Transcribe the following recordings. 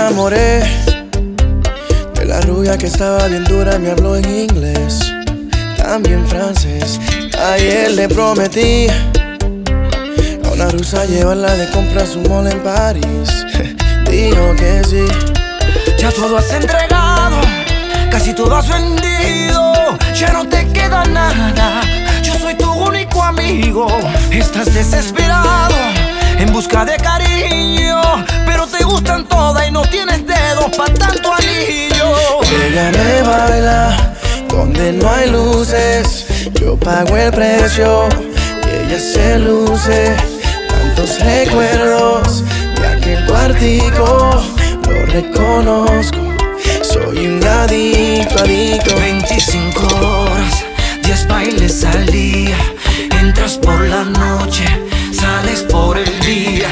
enamoré de la rubia que estaba bien dura y me habló en inglés, también francés. Ayer le prometí a una rusa llevarla de compras un mall en París. Dijo que sí. Ya todo has entregado, casi todo has vendido. Ya no te queda nada, yo soy tu único amigo. Estás desesperado en busca de cariño, pero te gustan todas y no tienes dedos pa' tanto anillo. Ella me baila donde no hay luces, yo pago el precio y ella se luce. Tantos recuerdos de aquel cuartico, lo reconozco, soy un adicto, adicto. 25 horas, 10 bailes al día. Entras por la noche, sales por el día.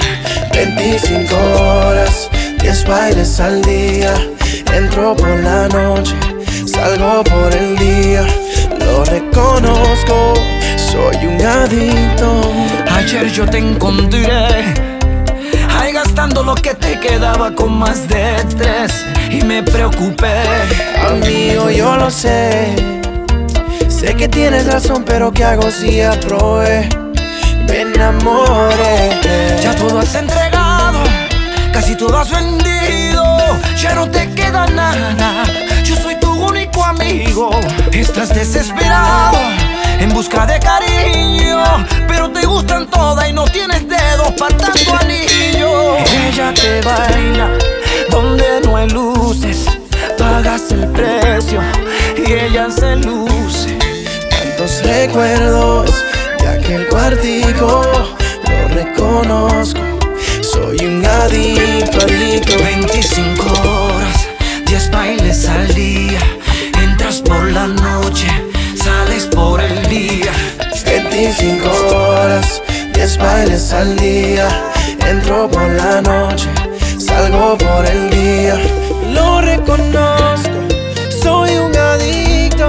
25 horas, 10 bailes al día. Entro por la noche, salgo por el día. Lo reconozco, soy un adicto. Ayer yo te encontré ahí gastando lo que te quedaba con más de 3 y me preocupé. Amigo, yo lo sé, sé que tienes razón, pero ¿qué hago si aprobé? Me enamoré. Ya todo has entregado, casi todo has vendido. Ya no te queda nada, yo soy tu único amigo. Estás desesperado en busca de cariño, pero te gustan todas y no tienes dedos pa' tanto anillo. Ella te baila donde no hay luces, pagas el precio y ella se luce. Tantos recuerdos de aquel cuartico, lo reconozco, soy un adicto, adicto. 25 horas, 10 bailes al día. Entras por la noche, sales por el día. 25 horas, 10 bailes al día. Entro por la noche, salgo por el día. Lo reconozco, soy un adicto.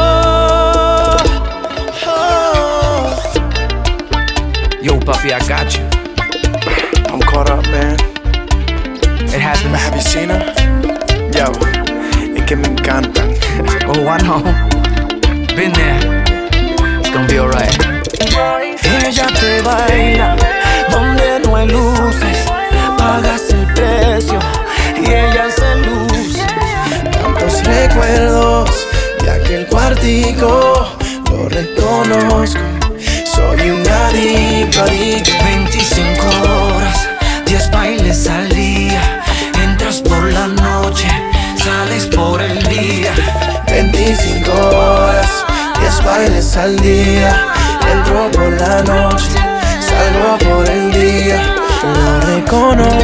Oh. Yo, papi, I got you. I'm caught up, man. It happens. Have you seen her? Yo, es que me encantan. Oh, I know. Been there. It's gonna be alright. Ella te baila donde no hay luces, pagas el precio y ella se luce. Tantos recuerdos de aquel cuartico, lo reconozco, soy un adicto, adicto. 25 horas, 10 bailes al día. Entras por la noche, sales por el día. 25 horas, 10 bailes al día. Entro por la noche, salgo por el día. Lo reconozco.